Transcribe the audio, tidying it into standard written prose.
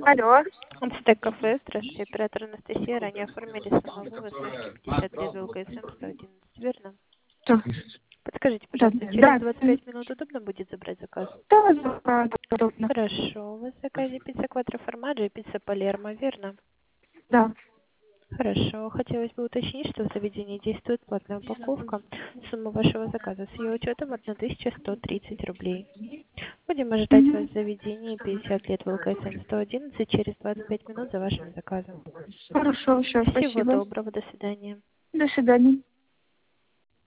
Алло. Стек кафе, здравствуйте, оператор Анастасия. Ранее оформили самовывоз сумки 50 лет ВЛКСМ 111, верно? Да, Подскажите, да, пожалуйста, через здравствуйте. 25 минут удобно будет забрать заказ? Да, да, удобно. Хорошо. У вас в заказе пицца Кватро Формаджи и пицца Палермо, верно? Да. Хорошо. Хотелось бы уточнить, что в заведении действует платная упаковка. Сумма вашего заказа с ее учетом 1130 рублей. Будем ожидать вас Мгм. в заведении 50 лет ВЛКСМ 111 через 25 минут за вашим заказом. Хорошо, все, Всего спасибо. доброго, до свидания. До свидания.